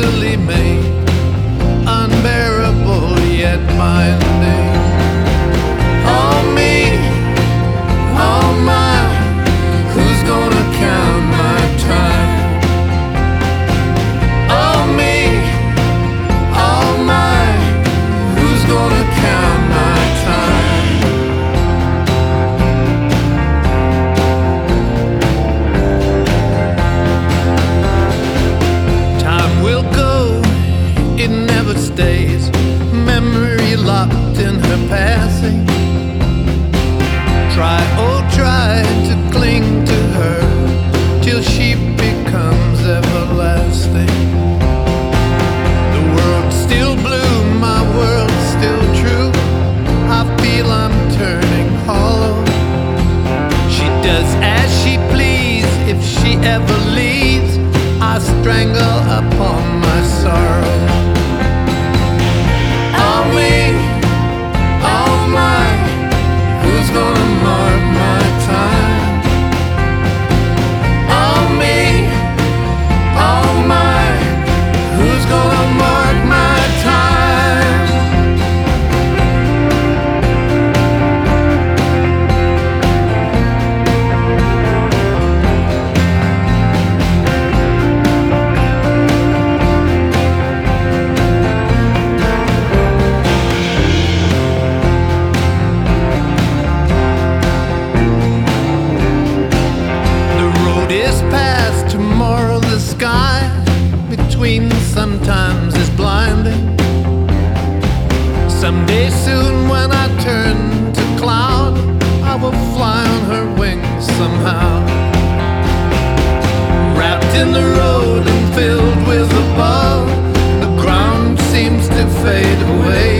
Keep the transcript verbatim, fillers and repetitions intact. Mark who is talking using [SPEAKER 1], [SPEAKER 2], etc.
[SPEAKER 1] easily made, unbearable yet binding. Oh me, oh my, who's gonna count my time? Oh me, oh my, who's gonna count my time? Time will go, it never stays, memory locked in her passing. Try, oh try to cling to her till she becomes everlasting. The world's still blue, my world's still true. I feel I'm turning hollow. She does as she please. If she ever leaves, I strangle upon my sorrow. Oh me, oh my, who's gonna mark my time? Oh me, oh my, who's gonna mark my time? Tomorrow the sky between sometimes is blinding. Someday soon when I turn to cloud, I will fly on her wings somehow. Wrapped in the road and filled with above, the ground seems to fade away.